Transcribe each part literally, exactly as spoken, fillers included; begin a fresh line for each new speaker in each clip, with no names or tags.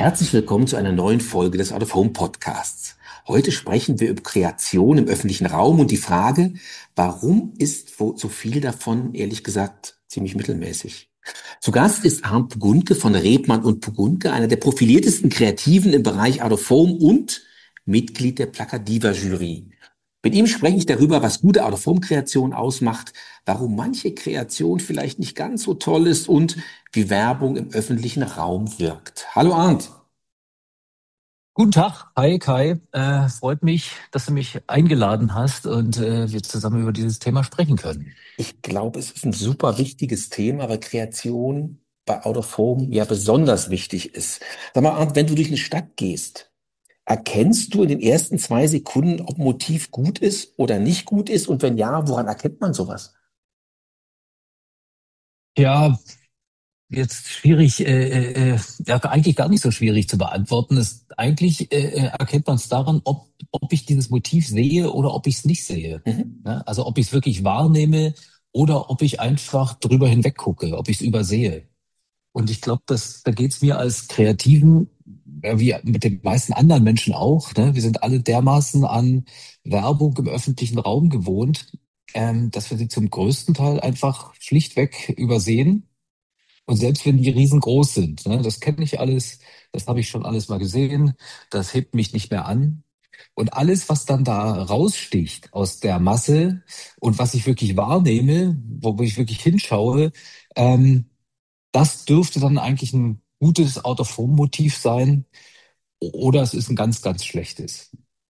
Herzlich willkommen zu einer neuen Folge des Out of Home Podcasts. Heute sprechen wir über Kreation im öffentlichen Raum und die Frage, warum ist wo- so viel davon, ehrlich gesagt, ziemlich mittelmäßig? Zu Gast ist Arndt Pogundke von Rebmann und Pogundke, einer der profiliertesten Kreativen im Bereich Out of Home und Mitglied der Plakadiva Jury. Mit ihm spreche ich darüber, was gute Out of Home Kreation ausmacht, warum manche Kreation vielleicht nicht ganz so toll ist und wie Werbung im öffentlichen Raum wirkt. Hallo Arndt.
Guten Tag, hi Kai. Äh, freut mich, dass du mich eingeladen hast und äh, wir zusammen über dieses Thema sprechen können.
Ich glaube, es ist ein super wichtiges Thema, weil Kreation bei Out of Home ja besonders wichtig ist. Sag mal, Arndt, wenn du durch eine Stadt gehst, erkennst du in den ersten zwei Sekunden, ob ein Motiv gut ist oder nicht gut ist? Und wenn ja, woran erkennt man sowas?
Ja, jetzt schwierig, äh, äh, äh, ja, eigentlich gar nicht so schwierig zu beantworten. Es, eigentlich äh, äh, erkennt man es daran, ob, ob ich dieses Motiv sehe oder ob ich es nicht sehe.
Mhm.
Ja, also ob ich es wirklich wahrnehme oder ob ich einfach drüber hinweg gucke, ob ich es übersehe. Und ich glaube, dass da geht's mir als Kreativen, ja, wie mit den meisten anderen Menschen auch, ne? Wir sind alle dermaßen an Werbung im öffentlichen Raum gewohnt, ähm, dass wir sie zum größten Teil einfach schlichtweg übersehen. Und selbst wenn die riesengroß sind, ne, das kenne ich alles, das habe ich schon alles mal gesehen, das hebt mich nicht mehr an. Und alles, was dann da raussticht aus der Masse und was ich wirklich wahrnehme, wo ich wirklich hinschaue, ähm, das dürfte dann eigentlich ein gutes Out-of-Home-Motiv sein oder es ist ein ganz, ganz schlechtes.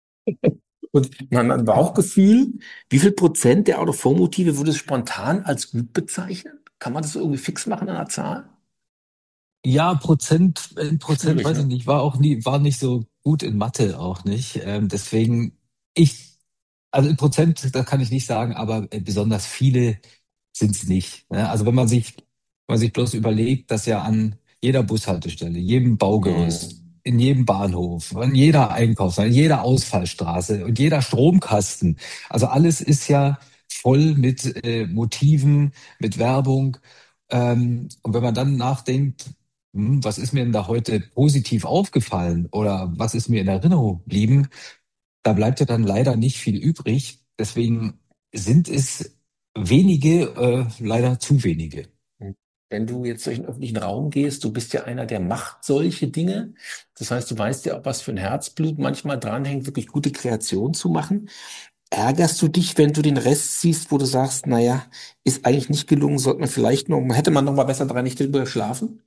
Und mein, mein Bauchgefühl, wie viel Prozent der Out of Home Motive würde es spontan als gut bezeichnen? Kann man das so irgendwie fix machen an einer Zahl?
Ja, Prozent, in Prozent
Schwierig,
weiß ich
ne?
nicht, war auch nie, war nicht so gut in Mathe auch nicht. Ähm, deswegen, ich, also in Prozent, das kann ich nicht sagen, aber äh, besonders viele sind es nicht. Ne? Also wenn man sich, wenn man sich bloß überlegt, dass ja an jeder Bushaltestelle, jedem Baugerüst,
Mhm.
in jedem Bahnhof, an jeder Einkaufsstraße, in jeder Ausfallstraße und jeder Stromkasten, also alles ist ja voll mit äh, Motiven, mit Werbung. Ähm, und wenn man dann nachdenkt, hm, was ist mir denn da heute positiv aufgefallen oder was ist mir in Erinnerung geblieben, da bleibt ja dann leider nicht viel übrig. Deswegen sind es wenige, äh, leider zu wenige.
Wenn du jetzt durch den öffentlichen Raum gehst, du bist ja einer, der macht solche Dinge. Das heißt, du weißt ja auch, was für ein Herzblut manchmal dranhängt, wirklich gute Kreation zu machen. Ärgerst du dich, wenn du den Rest siehst, wo du sagst, naja, ist eigentlich nicht gelungen, sollte man vielleicht noch, hätte man noch mal besser dran nicht drüber schlafen?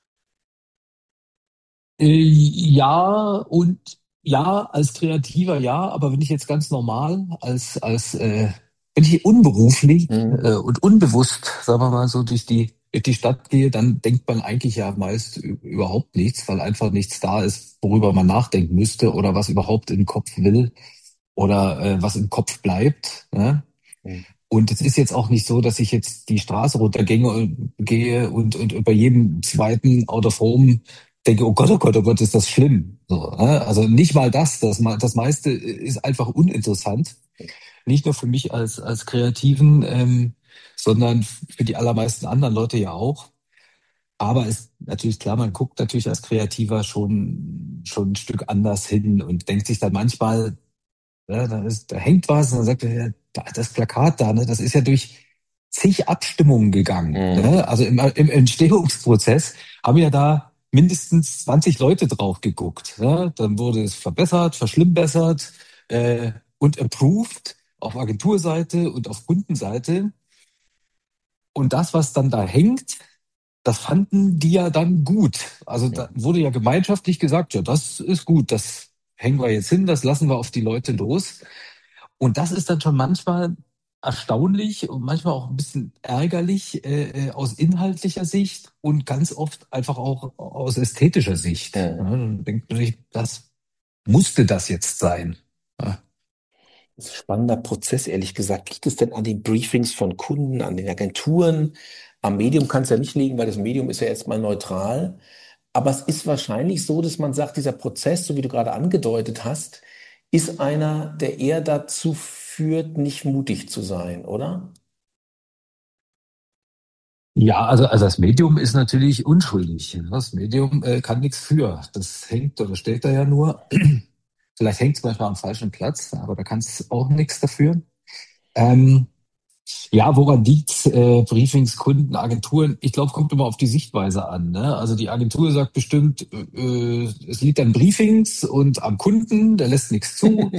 Äh, ja und ja, als Kreativer ja, aber wenn ich jetzt ganz normal als als äh, wenn ich unberuflich
Mhm.
äh, und unbewusst, sagen wir mal so, durch die durch die Stadt gehe, dann denkt man eigentlich ja meist ü- überhaupt nichts, weil einfach nichts da ist, worüber man nachdenken müsste oder was überhaupt im Kopf will oder äh, was im Kopf bleibt. Ne?
Mhm.
Und es ist jetzt auch nicht so, dass ich jetzt die Straße runtergehe und, gehe und, und bei jedem zweiten Out of Home denke, oh Gott, oh Gott, oh Gott, ist das schlimm. So, ne? Also nicht mal das, das, me- das meiste ist einfach uninteressant. Nicht nur für mich als, als Kreativen, ähm, sondern für die allermeisten anderen Leute ja auch. Aber ist natürlich klar, man guckt natürlich als Kreativer schon, schon ein Stück anders hin und denkt sich dann manchmal, ja, da ist, da hängt was und dann sagt er, ja, da- das Plakat da, ne, das ist ja durch zig Abstimmungen gegangen.
Mhm.
Ne? Also im, im Entstehungsprozess haben ja da mindestens zwanzig Leute drauf geguckt. Ne? Dann wurde es verbessert, verschlimmbessert äh, und approved auf Agenturseite und auf Kundenseite. Und das, was dann da hängt, das fanden die ja dann gut. Also da
Mhm.
wurde ja gemeinschaftlich gesagt, ja, das ist gut, das hängen wir jetzt hin, das lassen wir auf die Leute los. Und das ist dann schon manchmal erstaunlich und manchmal auch ein bisschen ärgerlich äh, äh, aus inhaltlicher Sicht und ganz oft einfach auch aus ästhetischer Sicht. Ja,
Mhm.
dann denkt man sich, das musste das jetzt sein. Ja.
Das ist ein spannender Prozess, ehrlich gesagt. Liegt es denn an den Briefings von Kunden, an den Agenturen? Am Medium kann es ja nicht liegen, weil das Medium ist ja erstmal neutral. Aber es ist wahrscheinlich so, dass man sagt, dieser Prozess, so wie du gerade angedeutet hast, ist einer, der eher dazu führt, nicht mutig zu sein, oder?
Ja, also, also das Medium ist natürlich unschuldig. Das Medium äh, kann nichts für. Das hängt oder steht da ja nur. Vielleicht hängt es manchmal am falschen Platz, aber da kann es auch nichts dafür. Ähm, ja, woran liegt's? Äh, Briefings, Kunden, Agenturen? Ich glaube, kommt immer auf die Sichtweise an. Ne? Also die Agentur sagt bestimmt, äh, es liegt an Briefings und am Kunden, der lässt nichts zu.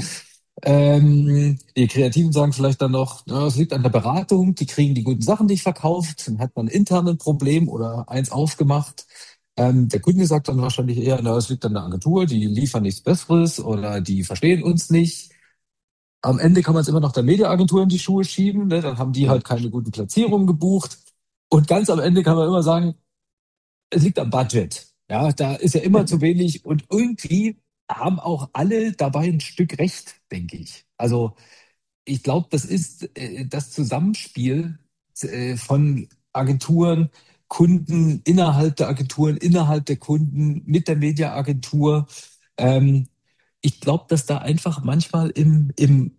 Ähm, die Kreativen sagen vielleicht dann noch, ja, es liegt an der Beratung, die kriegen die guten Sachen nicht verkauft, dann hat man intern ein Problem oder eins aufgemacht. Ähm, der Kunde sagt dann wahrscheinlich eher, na, es liegt an der Agentur, die liefern nichts Besseres oder die verstehen uns nicht. Am Ende kann man es immer noch der Mediaagentur in die Schuhe schieben, ne? Dann haben die
Ja.
halt keine guten Platzierungen gebucht. Und ganz am Ende kann man immer sagen, es liegt am Budget. Ja, da ist ja immer zu wenig und irgendwie haben auch alle dabei ein Stück recht, denke ich. Also ich glaube, das ist äh, das Zusammenspiel äh, von Agenturen, Kunden innerhalb der Agenturen, innerhalb der Kunden, mit der Mediaagentur. Ähm, ich glaube, dass da einfach manchmal im, im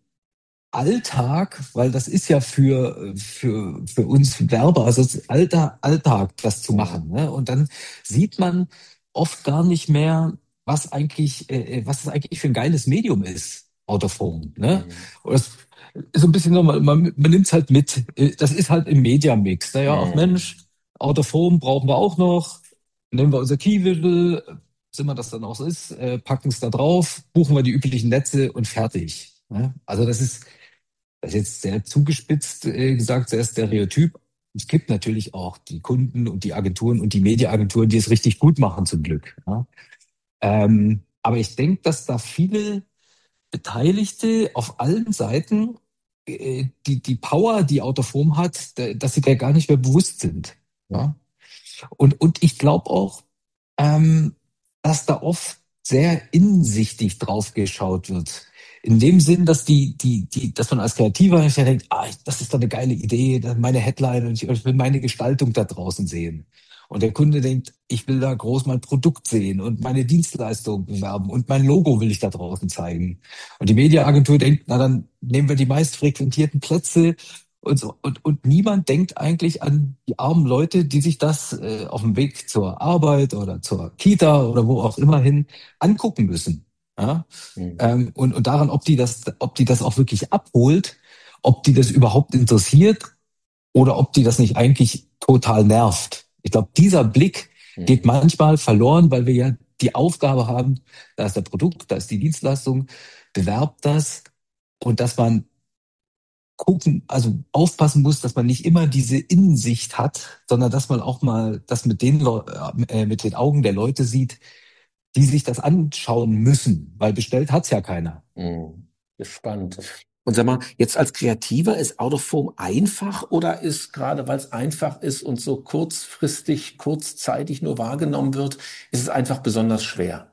Alltag, weil das ist ja für, für, für uns Werber, also es ist alter Alltag, das zu
Mhm.
machen. Ne? Und dann sieht man oft gar nicht mehr, was eigentlich, äh, was es eigentlich für ein geiles Medium ist, Out of Home. Ne?
Mhm.
Und das ist so ein bisschen nochmal, man, man nimmt es halt mit. Äh, Das ist halt im Media-Mix. Naja, ach
Mhm.
Mensch, Out of Home brauchen wir auch noch. Nehmen wir unser Key-Visual, sind wir das dann auch so ist, äh, packen es da drauf, buchen wir die üblichen Netze und fertig. Ne? Also das ist das ist jetzt sehr zugespitzt äh, gesagt, sehr stereotyp. Es gibt natürlich auch die Kunden und die Agenturen und die Mediaagenturen, die es richtig gut machen, zum Glück. Ja. Ähm, aber ich denke, dass da viele Beteiligte auf allen Seiten äh, die, die Power, die Out of Home hat, da- dass sie der gar nicht mehr bewusst sind. Ja. Und, und ich glaube auch, ähm, dass da oft sehr innensichtig drauf geschaut wird. In dem Sinn, dass die, die, die, dass man als Kreativer ja denkt, ah, das ist doch eine geile Idee, das ist meine Headline und ich, ich will meine Gestaltung da draußen sehen. Und der Kunde denkt, ich will da groß mein Produkt sehen und meine Dienstleistung bewerben und mein Logo will ich da draußen zeigen. Und die Mediaagentur denkt, na dann nehmen wir die meist frequentierten Plätze und so. Und, und niemand denkt eigentlich an die armen Leute, die sich das äh, auf dem Weg zur Arbeit oder zur Kita oder wo auch immer hin angucken müssen. Ja?
Mhm.
Ähm, und, und daran, ob die das, ob die das auch wirklich abholt, ob die das überhaupt interessiert oder ob die das nicht eigentlich total nervt. Ich glaube, dieser Blick geht
Mhm.
manchmal verloren, weil wir ja die Aufgabe haben, da ist der Produkt, da ist die Dienstleistung, bewerbt das und dass man gucken, also aufpassen muss, dass man nicht immer diese Innensicht hat, sondern dass man auch mal das mit den, Leu- äh, mit den Augen der Leute sieht, die sich das anschauen müssen, weil bestellt hat's ja keiner.
Mhm. Das ist spannend. Und sag mal, jetzt als Kreativer ist Out of Home einfach oder ist gerade, weil es einfach ist und so kurzfristig, kurzzeitig nur wahrgenommen wird, ist es einfach besonders schwer?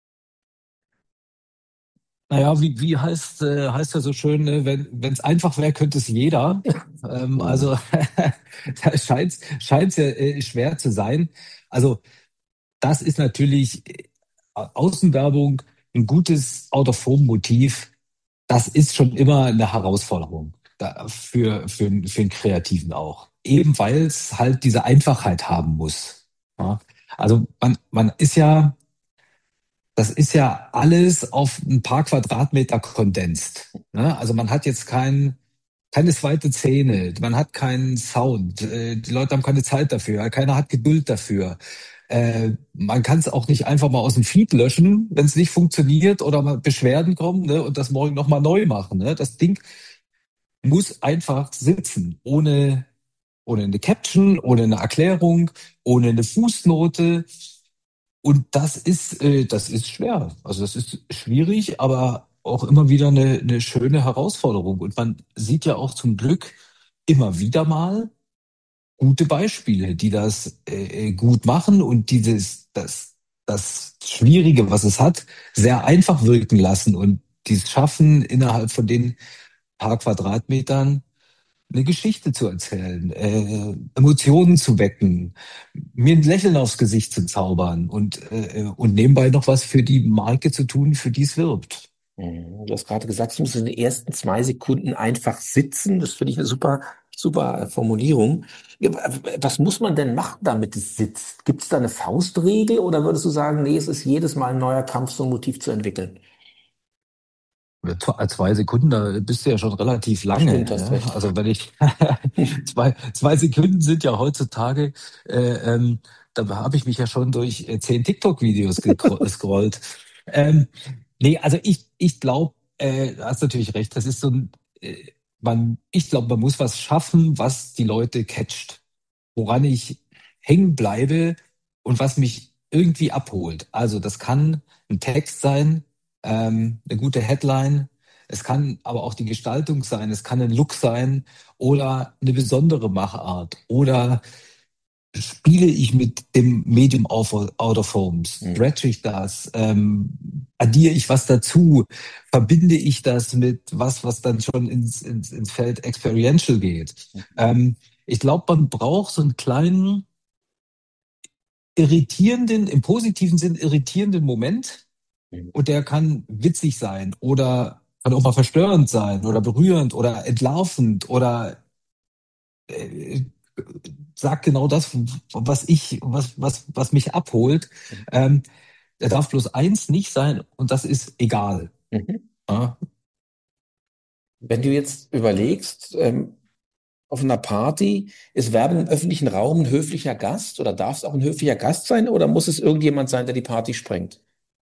Naja, wie, wie heißt, äh, heißt ja so schön, äh, wenn wenn es einfach wäre, könnte es jeder. Ähm,
Mhm.
also da scheint scheint ja äh, schwer zu sein. Also das ist natürlich äh, Außenwerbung, ein gutes Out-of-Home-Motiv. Das ist schon immer eine Herausforderung da, für, für, für einen Kreativen auch. Eben weil es halt diese Einfachheit haben muss. Ja? Also man, man ist ja, das ist ja alles auf ein paar Quadratmeter kondensiert. Ne? Also man hat jetzt kein, keine zweite Szene, man hat keinen Sound, äh, die Leute haben keine Zeit dafür, keiner hat Geduld dafür. Äh, man kann es auch nicht einfach mal aus dem Feed löschen, wenn es nicht funktioniert oder mal Beschwerden kommen, ne, und das morgen nochmal neu machen. Ne? Das Ding muss einfach sitzen, ohne, ohne eine Caption, ohne eine Erklärung, ohne eine Fußnote. Und das ist, äh, das ist schwer. Also das ist schwierig, aber auch immer wieder eine, eine schöne Herausforderung. Und man sieht ja auch zum Glück immer wieder mal gute Beispiele, die das äh, äh, gut machen und dieses, das, das Schwierige, was es hat, sehr einfach wirken lassen und die es schaffen, innerhalb von den paar Quadratmetern eine Geschichte zu erzählen, äh, Emotionen zu wecken, mir ein Lächeln aufs Gesicht zu zaubern und, äh, und nebenbei noch was für die Marke zu tun, für die es wirbt.
Mhm. Du hast gerade gesagt, es muss in den ersten zwei Sekunden einfach sitzen. Das finde ich eine super Super Formulierung. Ja, was muss man denn machen, damit es sitzt? Gibt es da eine Faustregel oder würdest du sagen, nee, es ist jedes Mal ein neuer Kampf, so ein Motiv zu entwickeln?
Zwei Sekunden, da bist du ja schon relativ
Stimmt,
lange.
hast
Ja?
recht.
Also wenn ich zwei, zwei Sekunden sind ja heutzutage, äh, ähm, da habe ich mich ja schon durch äh, zehn TikTok-Videos gescrollt. Ähm, nee, also ich, ich glaube, äh, du hast natürlich recht, das ist so ein, äh, man, ich glaube, man muss was schaffen, was die Leute catcht, woran ich hängen bleibe und was mich irgendwie abholt. Also das kann ein Text sein, ähm, eine gute Headline. Es kann aber auch die Gestaltung sein, es kann ein Look sein oder eine besondere Machart oder spiele ich mit dem Medium auf, out of home,
Hm.
stretch ich das, ähm, addiere ich was dazu, verbinde ich das mit was, was dann schon ins, ins, ins Feld Experiential geht. Ähm, ich glaube, man braucht so einen kleinen irritierenden, im positiven Sinn irritierenden Moment,
Hm.
und der kann witzig sein oder kann auch mal verstörend sein oder berührend oder entlarvend oder äh, sagt genau das, was ich, was, was, was mich abholt. Ähm, er darf bloß eins nicht sein und das ist egal.
Mhm.
Ja?
Wenn du jetzt überlegst, ähm, auf einer Party, ist Werbung im öffentlichen Raum ein höflicher Gast oder darf es auch ein höflicher Gast sein oder muss es irgendjemand sein, der die Party sprengt?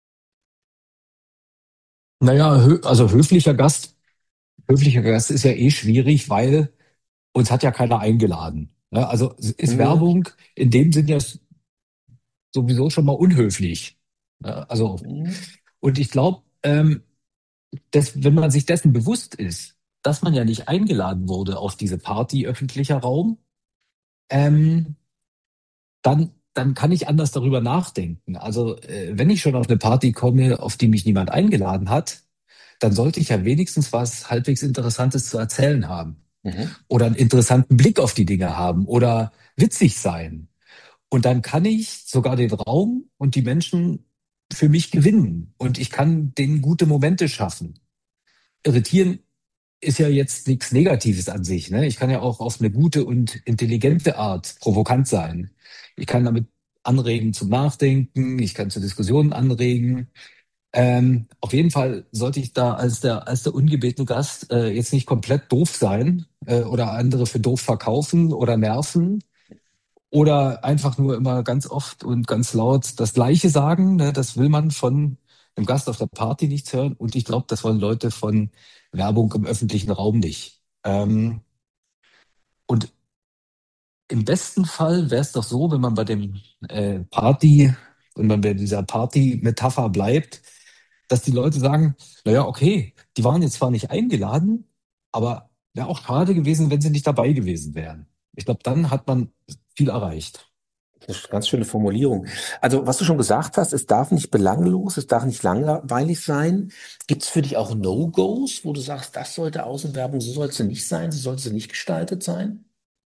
Naja, hö also höflicher Gast, höflicher Gast ist ja eh schwierig, weil uns hat ja keiner eingeladen. Ja, also ist
Hm.
Werbung in dem Sinne ja sowieso schon mal unhöflich. Ja, also,
Hm.
und ich glaube, ähm, dass, wenn man sich dessen bewusst ist, dass man ja nicht eingeladen wurde auf diese Party, öffentlicher Raum, ähm, dann, dann kann ich anders darüber nachdenken. Also, äh, wenn ich schon auf eine Party komme, auf die mich niemand eingeladen hat, dann sollte ich ja wenigstens was halbwegs Interessantes zu erzählen haben.
Mhm.
Oder einen interessanten Blick auf die Dinge haben oder witzig sein. Und dann kann ich sogar den Raum und die Menschen für mich gewinnen. Und ich kann denen gute Momente schaffen. Irritieren ist ja jetzt nichts Negatives an sich. Ne? Ich kann ja auch auf eine gute und intelligente Art provokant sein. Ich kann damit anregen zum Nachdenken, ich kann zu Diskussionen anregen. Ähm, auf jeden Fall sollte ich da als der, als der ungebetene Gast äh, jetzt nicht komplett doof sein äh, oder andere für doof verkaufen oder nerven oder einfach nur immer ganz oft und ganz laut das Gleiche sagen. Ne? Das will man von einem Gast auf der Party nichts hören. Und ich glaube, das wollen Leute von Werbung im öffentlichen Raum nicht. Ähm, und im besten Fall wäre es doch so, wenn man bei dem äh, Party, wenn man bei dieser Party-Metapher bleibt, dass die Leute sagen, naja, okay, die waren jetzt zwar nicht eingeladen, aber wäre auch schade gewesen, wenn sie nicht dabei gewesen wären. Ich glaube, dann hat man viel erreicht.
Das ist eine ganz schöne Formulierung. Also, was du schon gesagt hast, es darf nicht belanglos, es darf nicht langweilig sein. Gibt es für dich auch No-Gos, wo du sagst, das sollte Außenwerbung, so soll sie nicht sein, so soll sie nicht gestaltet sein?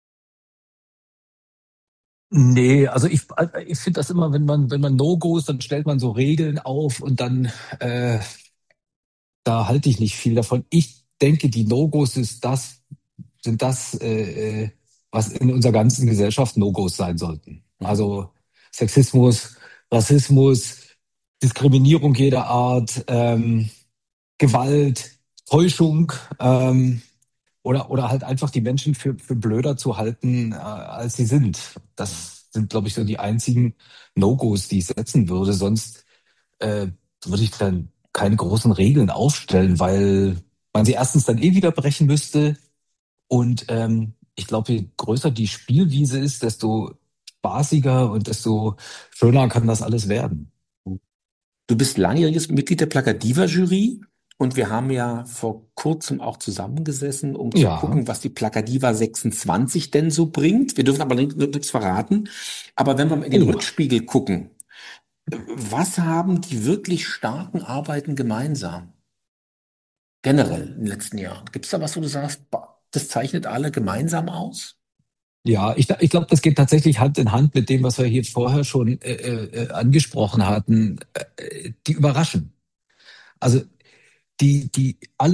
Nee, also ich, ich finde das immer, wenn man, wenn man No-Gos, dann stellt man so Regeln auf und dann, äh, da halte ich nicht viel davon. Ich denke, die No-Gos ist das, sind das, äh, äh, was in unserer ganzen Gesellschaft No-Gos sein sollten.
Mhm.
Also Sexismus, Rassismus, Diskriminierung jeder Art, ähm, Gewalt, Täuschung, ähm, oder, oder halt einfach die Menschen für, für blöder zu halten, äh, als sie sind. Das sind, glaube ich, so die einzigen No-Gos, die ich setzen würde. Sonst äh, würde ich dann keine großen Regeln aufstellen, weil man sie erstens dann eh wieder brechen müsste. Und ähm, ich glaube, je größer die Spielwiese ist, desto spaßiger und desto schöner kann das alles werden.
Du bist langjähriges Mitglied der Plakadiva-Jury und wir haben ja vor kurzem auch zusammengesessen, um zu
Ja,
gucken, was die Plakadiva sechsundzwanzig denn so bringt. Wir dürfen aber nicht- nichts verraten. Aber wenn wir mal in den
oh,
Rückspiegel gucken, was haben die wirklich starken Arbeiten gemeinsam? Generell in den letzten Jahren. Gibt es da was, wo du sagst, boah, das zeichnet alle gemeinsam aus?
ja, ich, ich glaube, das geht tatsächlich Hand in Hand mit dem, was wir hier vorher schon äh, äh, angesprochen hatten. Äh, die überraschen. Also die, die alle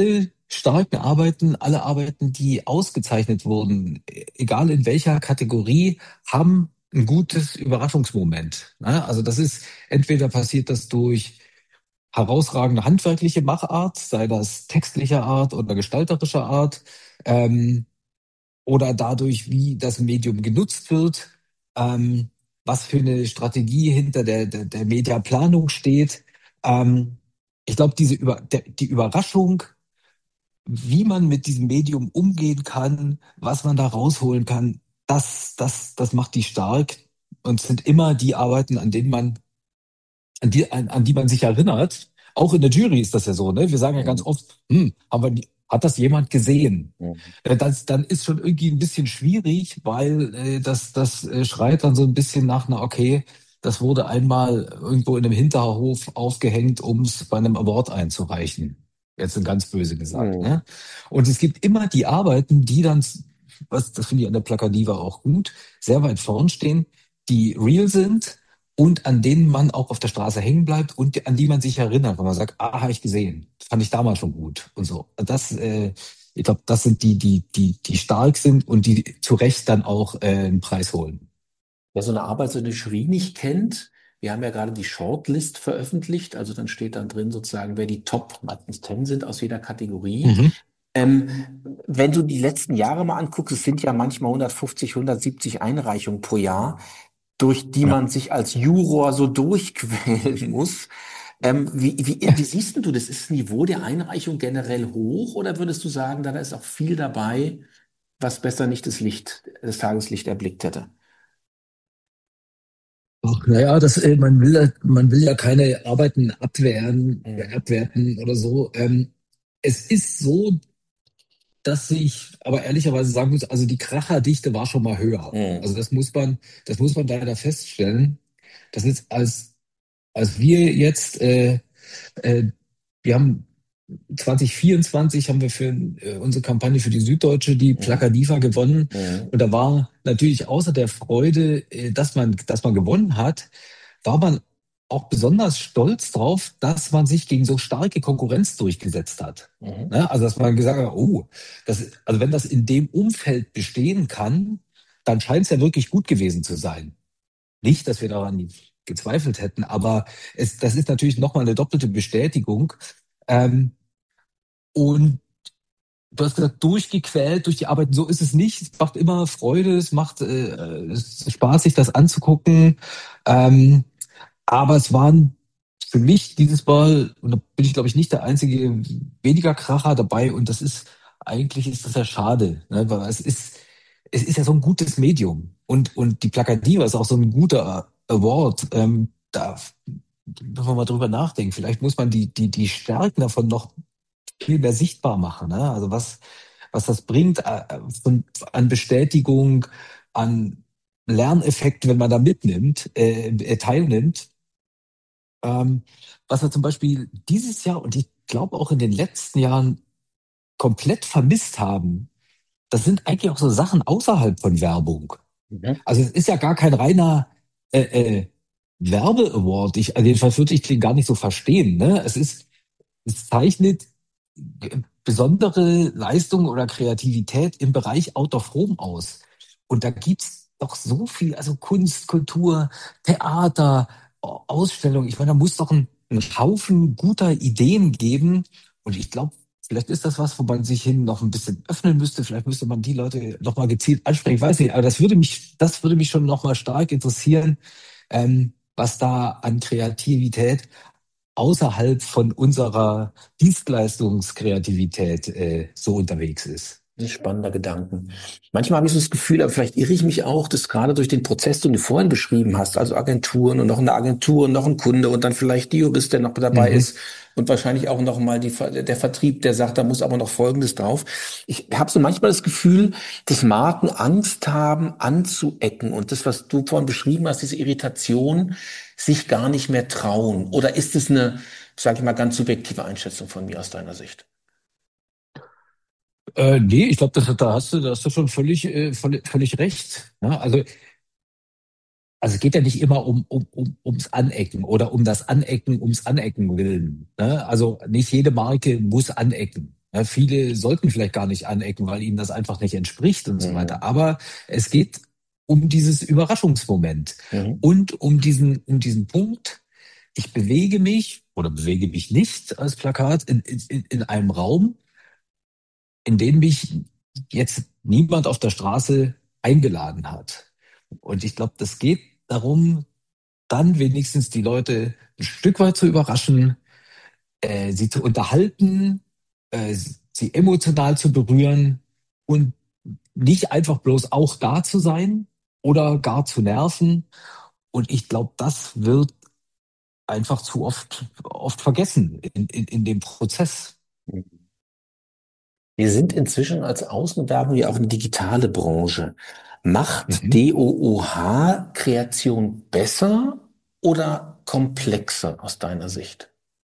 starken Arbeiten, alle Arbeiten, die ausgezeichnet wurden, e- egal in welcher Kategorie, haben ein gutes Überraschungsmoment. Ne? Also das ist, entweder passiert das durch herausragende handwerkliche Machart, sei das textlicher Art oder gestalterischer Art, ähm, oder dadurch, wie das Medium genutzt wird, ähm, was für eine Strategie hinter der, der, der Mediaplanung steht. Ähm, ich glaube, diese Über, der, die Überraschung, wie man mit diesem Medium umgehen kann, was man da rausholen kann, das, das, das macht die stark und sind immer die Arbeiten, an denen man an die, an, an die man sich erinnert. Auch in der Jury ist das ja so, ne? Wir sagen ja ganz
Mhm.
oft, hm, haben wir, die- hat das jemand gesehen?
Mhm.
Äh, Das, dann ist schon irgendwie ein bisschen schwierig, weil äh, das, das äh, schreit dann so ein bisschen nach einer, okay, das wurde einmal irgendwo in einem Hinterhof aufgehängt, um es bei einem Award einzureichen. Jetzt sind ganz böse gesagt,
Mhm.
ne? Und es gibt immer die Arbeiten, die dann, was, das finde ich an der Plakadiva auch gut, sehr weit vorn stehen, die real sind und an denen man auch auf der Straße hängen bleibt und an die man sich erinnert, wenn man sagt, ah, habe ich gesehen. Das fand ich damals schon gut und so. Das, äh, ich glaube, das sind die, die, die, die stark sind und die zu Recht dann auch äh, einen Preis holen.
Wer so eine Arbeit, so eine Jury nicht kennt, wir haben ja gerade die Shortlist veröffentlicht, also dann steht dann drin sozusagen, wer die Top, meistens zehn sind aus jeder Kategorie.
Mhm.
Ähm, wenn du die letzten Jahre mal anguckst, es sind ja manchmal hundertfünfzig, hundertsiebzig Einreichungen pro Jahr, durch die
Ja.
man sich als Juror so durchquälen muss. Ähm, wie, wie, wie siehst denn du das? Ist das Niveau der Einreichung generell hoch oder würdest du sagen, da ist auch viel dabei, was besser nicht das Licht, das Tageslicht erblickt hätte?
Ach, naja, das, äh, man will, ja- man will ja keine Arbeiten abwehren, äh,
Mhm.
abwerten oder so. Ähm, es ist so, dass ich aber ehrlicherweise sagen muss, also die Kracherdichte war schon mal höher. Also
Mhm.
das muss man, das muss man leider feststellen. Das ist als, als wir jetzt, äh, äh, wir haben zwanzig vierundzwanzig haben wir für äh, unsere Kampagne für die Süddeutsche die
Mhm.
Plakadiva gewonnen.
Mhm.
Und da war natürlich außer der Freude, äh, dass man, dass man gewonnen hat, war man auch besonders stolz drauf, dass man sich gegen so starke Konkurrenz durchgesetzt hat.
Mhm.
Ne? Also dass man gesagt hat, oh, das, also wenn das in dem Umfeld bestehen kann, dann scheint es ja wirklich gut gewesen zu sein. Nicht, dass wir daran gezweifelt hätten, aber es, das ist natürlich nochmal eine doppelte Bestätigung. Ähm, und du hast gesagt, durchgequält durch die Arbeit. So ist es nicht. Es macht immer Freude, es macht äh, es ist Spaß, sich das anzugucken. Ähm, aber es waren für mich dieses Mal, und da bin ich, glaube ich, nicht der einzige, weniger Kracher dabei. Und das ist, eigentlich ist das ja schade, ne? Weil es ist, es ist ja so ein gutes Medium. Und, und die Plakadiva ist auch so ein guter Award. Ähm, da müssen wir mal drüber nachdenken. Vielleicht muss man die, die, die Stärken davon noch viel mehr sichtbar machen. Ne? Also was, was das bringt äh, von, an Bestätigung, an Lerneffekt, wenn man da mitnimmt, äh, äh, teilnimmt. Ähm, was wir zum Beispiel dieses Jahr und ich glaube auch in den letzten Jahren komplett vermisst haben, das sind eigentlich auch so Sachen außerhalb von Werbung.
Mhm.
Also es ist ja gar kein reiner äh, äh, Werbe-Award. Ich, also jedenfalls würde ich den gar nicht so verstehen. Ne? Es ist, es zeichnet besondere Leistung oder Kreativität im Bereich Out of Home aus. Und da gibt's doch so viel, also Kunst, Kultur, Theater, Ausstellung. Ich meine, da muss doch ein, ein Haufen guter Ideen geben. Und ich glaube, vielleicht ist das was, wo man sich hin noch ein bisschen öffnen müsste. Vielleicht müsste man die Leute noch mal gezielt ansprechen. Ich weiß nicht, aber das würde mich, das würde mich schon noch mal stark interessieren, ähm, was da an Kreativität außerhalb von unserer Dienstleistungskreativität äh, so unterwegs ist.
Ein spannender Gedanken. Manchmal habe ich so das Gefühl, aber vielleicht irre ich mich auch, dass gerade durch den Prozess, den du vorhin beschrieben hast, also Agenturen und noch eine Agentur und noch ein Kunde und dann vielleicht die Jurist, der noch dabei
Mhm.
ist und wahrscheinlich auch noch mal die, Ver- der Vertrieb, der sagt, da muss aber noch Folgendes drauf. Ich habe so manchmal das Gefühl, dass Marken Angst haben, anzuecken und das, was du vorhin beschrieben hast, diese Irritation, sich gar nicht mehr trauen. Oder ist es eine, sage ich mal, ganz subjektive Einschätzung von mir aus deiner Sicht?
Äh, nee, ich glaube, das, da hast du, da hast du schon völlig, äh, völlig, völlig recht. Ja, also, also es geht ja nicht immer um, um, um, ums Anecken oder um das Anecken ums Anecken willen. Ne? Also nicht jede Marke muss anecken. Ja, viele sollten vielleicht gar nicht anecken, weil ihnen das einfach nicht entspricht und so weiter.
Mhm.
Aber es geht um dieses Überraschungsmoment
Mhm.
und um diesen, um diesen Punkt, ich bewege mich oder bewege mich nicht als Plakat in, in, in einem Raum, in dem mich jetzt niemand auf der Straße eingeladen hat. Und ich glaube, das geht darum, dann wenigstens die Leute ein Stück weit zu überraschen, äh, sie zu unterhalten, äh, sie emotional zu berühren und nicht einfach bloß auch da zu sein oder gar zu nerven. Und ich glaube, das wird einfach zu oft, oft vergessen in, in, in dem Prozess.
Wir sind inzwischen als Außenwerbung ja auch eine digitale Branche. Macht
Mhm.
D O O H Kreation besser oder komplexer aus deiner Sicht?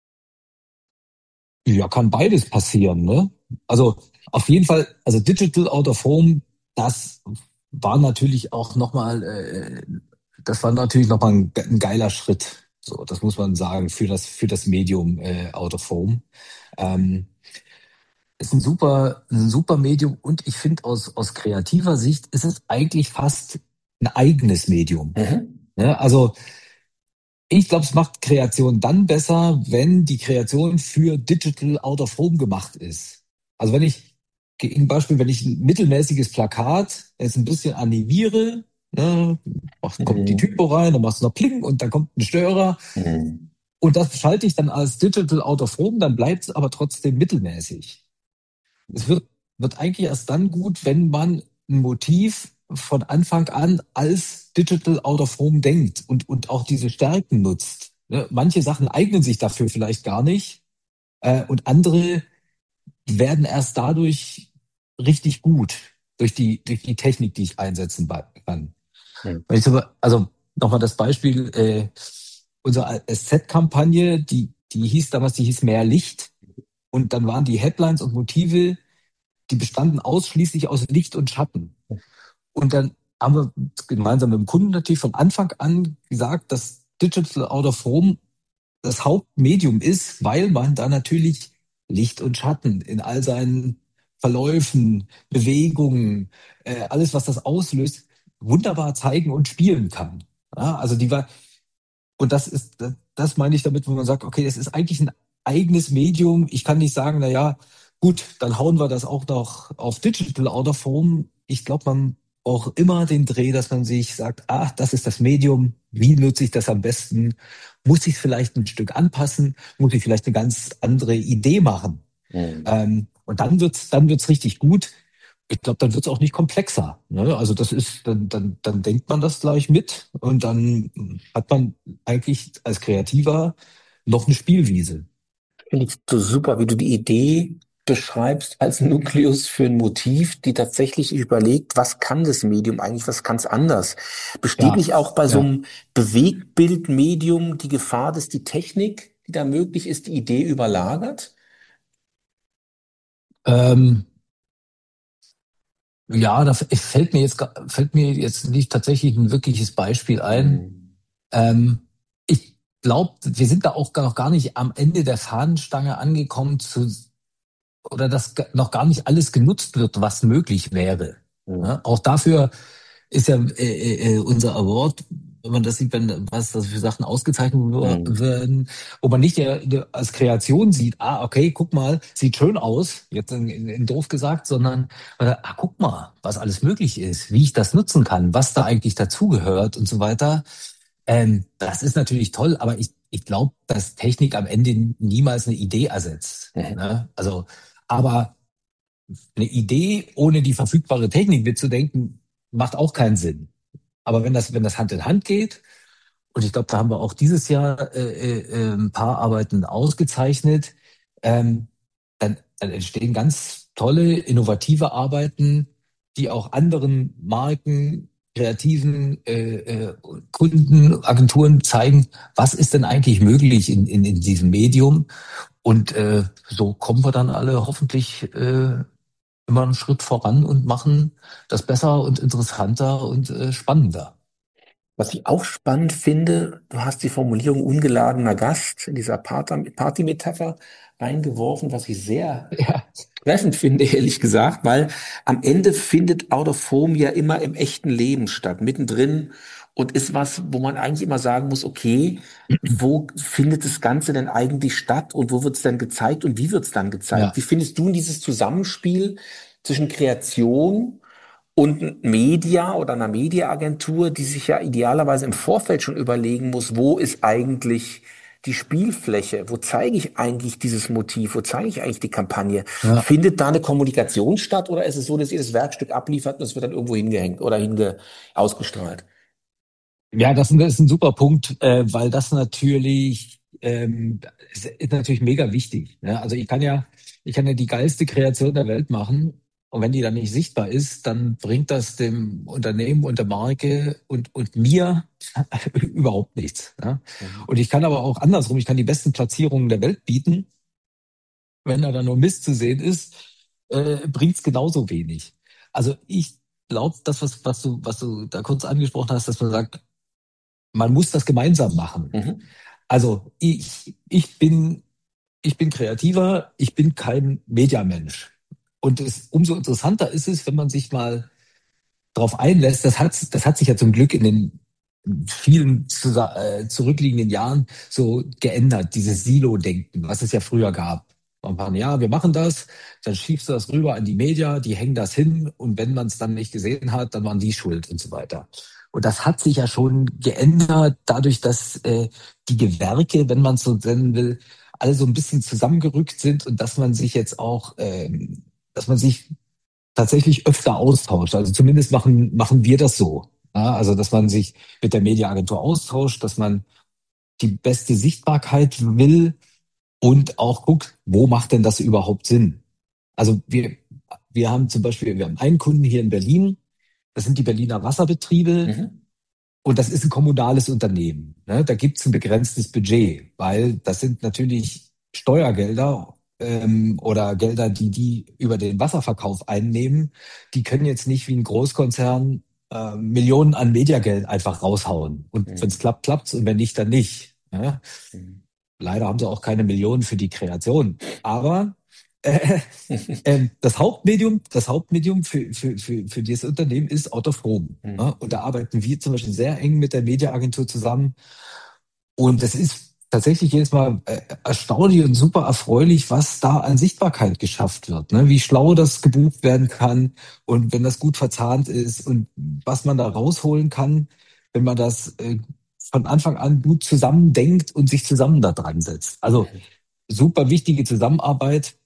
Ja, kann beides passieren, ne? Also auf jeden Fall, also Digital Out of Home, das war natürlich auch nochmal, äh, das war natürlich nochmal ein, ein geiler Schritt. So, das muss man sagen, für das, für das Medium äh, Out of Home. Ähm, ist ein super, ein super Medium und ich finde aus, aus kreativer Sicht ist es eigentlich fast ein eigenes Medium.
Mhm.
Ne? Also ich glaube, es macht Kreation dann besser, wenn die Kreation für Digital Out of Home gemacht ist. Also wenn ich, ein Beispiel, wenn ich ein mittelmäßiges Plakat jetzt ein bisschen animiere, ne, kommt die
Mhm.
Typo rein, dann machst du noch Pling und dann kommt ein Störer
Mhm.
und das schalte ich dann als Digital Out of Home, dann bleibt es aber trotzdem mittelmäßig. Es wird, wird eigentlich erst dann gut, wenn man ein Motiv von Anfang an als Digital Out of Home denkt und, und auch diese Stärken nutzt. Ne? Manche Sachen eignen sich dafür vielleicht gar nicht äh, und andere werden erst dadurch richtig gut, durch die, durch die Technik, die ich einsetzen kann.
Mhm.
Wenn ich so, also nochmal das Beispiel, äh, unsere S Z-Kampagne, die, die hieß damals, die hieß Mehr Licht und dann waren die Headlines und Motive, die bestanden ausschließlich aus Licht und Schatten. Und dann haben wir gemeinsam mit dem Kunden natürlich von Anfang an gesagt, dass Digital Out of Home das Hauptmedium ist, weil man da natürlich Licht und Schatten in all seinen Verläufen, Bewegungen, äh, alles, was das auslöst, wunderbar zeigen und spielen kann. Ja, also die war, und das ist, das, das meine ich damit, wo man sagt, okay, es ist eigentlich ein eigenes Medium. Ich kann nicht sagen, na ja, gut, dann hauen wir das auch noch auf Digital Out of Home. Ich glaube, man braucht immer den Dreh, dass man sich sagt, ah, das ist das Medium. Wie nutze ich das am besten? Muss ich es vielleicht ein Stück anpassen? Muss ich vielleicht eine ganz andere Idee machen?
Mhm.
Ähm, und dann wird's, dann wird's richtig gut. Ich glaube, dann wird's auch nicht komplexer. Ne? Also das ist, dann, dann, dann denkt man das gleich mit und dann hat man eigentlich als Kreativer noch eine Spielwiese.
Finde ich so super, wie du die Idee beschreibst als Nukleus für ein Motiv, die tatsächlich überlegt, was kann das Medium eigentlich, was kann es anders? Besteht
Ja,
nicht auch bei so
ja.
einem Bewegbildmedium die Gefahr, dass die Technik, die da möglich ist, die Idee überlagert?
Ähm, ja, da f- fällt mir jetzt, ga- fällt mir jetzt nicht tatsächlich ein wirkliches Beispiel ein.
Mhm.
Ähm, ich glaube, wir sind da auch gar- noch gar nicht am Ende der Fahnenstange angekommen zu, oder dass ge- noch gar nicht alles genutzt wird, was möglich wäre. Ja,
Mhm.
auch dafür ist ja äh, äh, unser Award, wenn man das sieht, wenn was das für Sachen ausgezeichnet wür-
Mhm.
werden, wo man nicht der, der als Kreation sieht, ah, okay, guck mal, sieht schön aus, jetzt in, in, in doof gesagt, sondern äh, ah, guck mal, was alles möglich ist, wie ich das nutzen kann, was da eigentlich dazugehört und so weiter. Ähm, das ist natürlich toll, aber ich, ich glaube, dass Technik am Ende niemals eine Idee ersetzt.
Mhm.
Ne? Also, aber eine Idee ohne die verfügbare Technik mitzudenken, macht auch keinen Sinn. Aber wenn das, wenn das Hand in Hand geht, und ich glaube, da haben wir auch dieses Jahr äh, äh, ein paar Arbeiten ausgezeichnet, ähm, dann, dann entstehen ganz tolle, innovative Arbeiten, die auch anderen Marken, kreativen äh, äh, Kunden, Agenturen zeigen, was ist denn eigentlich möglich in, in, in diesem Medium. Und äh, so kommen wir dann alle hoffentlich äh, immer einen Schritt voran und machen das besser und interessanter und äh, spannender.
Was ich auch spannend finde, du hast die Formulierung ungeladener Gast in dieser Part- Party-Metapher reingeworfen, was ich sehr
Ja,
treffend finde, ehrlich gesagt, weil am Ende findet Out of Home ja immer im echten Leben statt, mittendrin und ist was, wo man eigentlich immer sagen muss, okay, wo findet das Ganze denn eigentlich statt und wo wird es denn gezeigt und wie wird es dann gezeigt? Wie
ja,
findest du dieses Zusammenspiel zwischen Kreation und Media oder einer Mediaagentur, die sich ja idealerweise im Vorfeld schon überlegen muss, wo ist eigentlich die Spielfläche? Wo zeige ich eigentlich dieses Motiv? Wo zeige ich eigentlich die Kampagne?
ja.
Findet da eine Kommunikation statt oder ist es so, dass ihr das Werkstück abliefert und es wird dann irgendwo hingehängt oder hinge ausgestrahlt?
Ja, das ist ein, das ist ein super Punkt, äh, weil das natürlich ähm, ist, ist natürlich mega wichtig. Ne? Also ich kann ja, ich kann ja die geilste Kreation der Welt machen und wenn die dann nicht sichtbar ist, dann bringt das dem Unternehmen und der Marke und und mir überhaupt nichts. Ne?
Mhm.
Und ich kann aber auch andersrum, ich kann die besten Platzierungen der Welt bieten, wenn da dann nur Mist zu sehen ist, äh, bringt's genauso wenig. Also ich glaube, das was was du was du da kurz angesprochen hast, dass man sagt, man muss das gemeinsam machen.
Mhm.
Also ich, ich bin, ich bin Kreativer, ich bin kein Mediamensch. Und es, umso interessanter ist es, wenn man sich mal darauf einlässt, das hat, das hat sich ja zum Glück in den vielen zu, äh, zurückliegenden Jahren so geändert, dieses Silo-Denken, was es ja früher gab. Man war, ja, wir machen das, dann schiebst du das rüber an die Media, die hängen das hin und wenn man es dann nicht gesehen hat, dann waren die schuld und so weiter. Und das hat sich ja schon geändert, dadurch, dass äh, die Gewerke, wenn man es so nennen will, alle so ein bisschen zusammengerückt sind und dass man sich jetzt auch, ähm, dass man sich tatsächlich öfter austauscht. Also zumindest machen, machen wir das so. Ja, also, dass man sich mit der Mediaagentur austauscht, dass man die beste Sichtbarkeit will und auch guckt, wo macht denn das überhaupt Sinn? Also wir, wir haben zum Beispiel, wir haben einen Kunden hier in Berlin, das sind die Berliner Wasserbetriebe
Mhm.
und das ist ein kommunales Unternehmen. Ne? Da gibt es ein begrenztes Budget, weil das sind natürlich Steuergelder ähm, oder Gelder, die die über den Wasserverkauf einnehmen. Die können jetzt nicht wie ein Großkonzern äh, Millionen an Mediageld einfach raushauen. Und wenn es
Mhm.
klappt, klappt's und wenn nicht, dann nicht. Ne?
Mhm.
Leider haben sie auch keine Millionen für die Kreation. Aber äh, ähm, das Hauptmedium, das Hauptmedium für, für, für, für dieses Unternehmen ist Out of Home.
Mhm.
Ja? Und da arbeiten wir zum Beispiel sehr eng mit der Mediaagentur zusammen. Und es ist tatsächlich jedes Mal äh, erstaunlich und super erfreulich, was da an Sichtbarkeit geschafft wird. Ne? Wie schlau das gebucht werden kann und wenn das gut verzahnt ist und was man da rausholen kann, wenn man das äh, von Anfang an gut zusammendenkt und sich zusammen da dran setzt. Also
Mhm.
super wichtige Zusammenarbeit.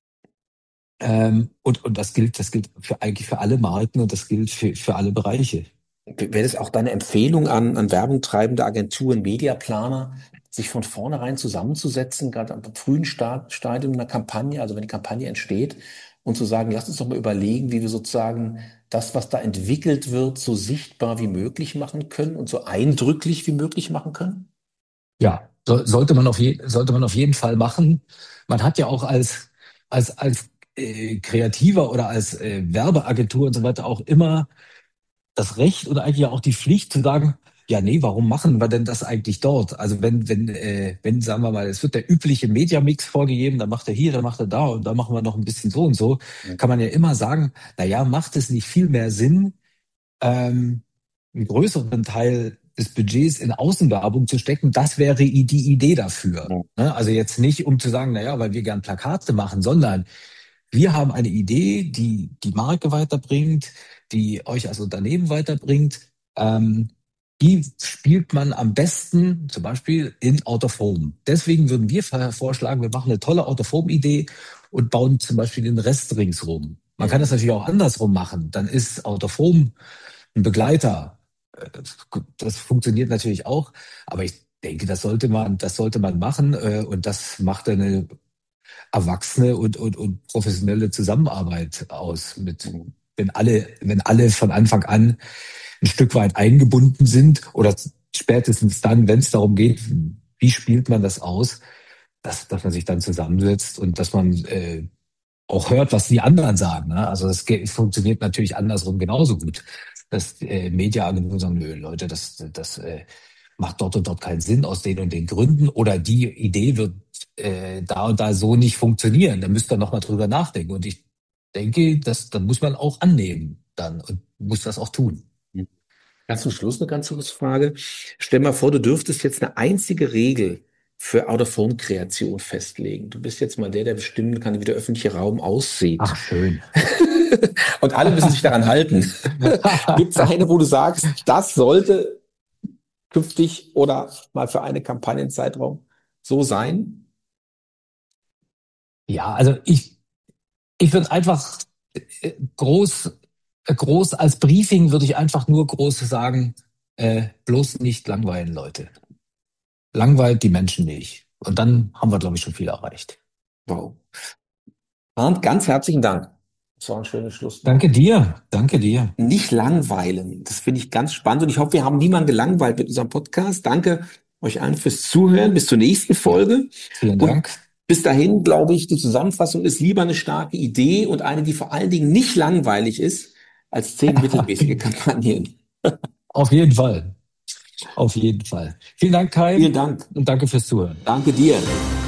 Ähm, und, und das gilt, das gilt für eigentlich für alle Marken und das gilt für, für alle Bereiche.
Wäre das auch deine Empfehlung an, an Werbung treibende Agenturen, Mediaplaner, sich von vornherein zusammenzusetzen, gerade am frühen Start, Stadium einer Kampagne, also wenn die Kampagne entsteht, und zu sagen, lass uns doch mal überlegen, wie wir sozusagen das, was da entwickelt wird, so sichtbar wie möglich machen können und so eindrücklich wie möglich machen können?
Ja, so, sollte man auf je, sollte man auf jeden Fall machen. Man hat ja auch als, als, als äh, Kreativer oder als äh, Werbeagentur und so weiter auch immer das Recht oder eigentlich auch die Pflicht zu sagen, ja, nee, warum machen wir denn das eigentlich dort? Also wenn, wenn, äh, wenn, sagen wir mal, es wird der übliche Mediamix vorgegeben, dann macht er hier, dann macht er da und da machen wir noch ein bisschen so und so, kann man ja immer sagen, na ja, macht es nicht viel mehr Sinn, ähm, einen größeren Teil des Budgets in Außenwerbung zu stecken, das wäre i- die Idee dafür.
Mhm.
Ne? Also jetzt nicht, um zu sagen, na ja, weil wir gern Plakate machen, sondern wir haben eine Idee, die die Marke weiterbringt, die euch als Unternehmen weiterbringt. Ähm, die spielt man am besten zum Beispiel in Out of Home. Deswegen würden wir vorschlagen, wir machen eine tolle Out of Home Idee und bauen zum Beispiel den Rest ringsrum. Man kann das
Mhm.
natürlich auch andersrum machen. Dann ist Out of Home ein Begleiter. Äh, Das funktioniert natürlich auch, aber ich denke, das sollte man, das sollte man machen äh, und das macht eine erwachsene und, und, und professionelle Zusammenarbeit aus mit,
Mhm.
wenn alle, wenn alle von Anfang an ein Stück weit eingebunden sind oder spätestens dann, wenn es darum geht, wie spielt man das aus, dass, dass man sich dann zusammensetzt und dass man äh, auch hört, was die anderen sagen. Ne? Also das ge- funktioniert natürlich andersrum genauso gut. Dass äh, Mediaagenturen sagen, nö, Leute, das, das äh, macht dort und dort keinen Sinn aus den und den Gründen oder die Idee wird äh, da und da so nicht funktionieren. Da müsst ihr nochmal drüber nachdenken. Und ich denke, das, dann muss man auch annehmen dann und muss das auch tun.
Ganz zum Schluss eine ganz kurze Frage. Stell mal vor, du dürftest jetzt eine einzige Regel für Out-of-Home-Kreation festlegen. Du bist jetzt mal der, der bestimmen kann, wie der öffentliche Raum aussieht.
Ach, schön.
Und alle müssen sich daran halten. Gibt es eine, wo du sagst, das sollte künftig oder mal für einen Kampagnenzeitraum so sein?
Ja, also ich, ich würde einfach äh, groß, äh, groß als Briefing würde ich einfach nur groß sagen, äh, bloß nicht langweilen, Leute. Langweilt die Menschen nicht. Und dann haben wir, glaube ich, schon viel erreicht.
Wow. Bernd, ganz herzlichen Dank. Das war ein schönes Schlusswort.
Danke dir, danke dir.
Nicht langweilen. Das finde ich ganz spannend und ich hoffe, wir haben niemanden gelangweilt mit unserem Podcast. Danke euch allen fürs Zuhören. Bis zur nächsten
Ja,
Folge.
vielen
Und
Dank.
bis dahin, glaube ich, die Zusammenfassung ist lieber eine starke Idee und eine, die vor allen Dingen nicht langweilig ist, als zehn mittelmäßige Kampagnen.
Auf jeden Fall. Auf jeden Fall. Vielen Dank, Kai,
Vielen Dank.
und danke fürs Zuhören.
Danke dir.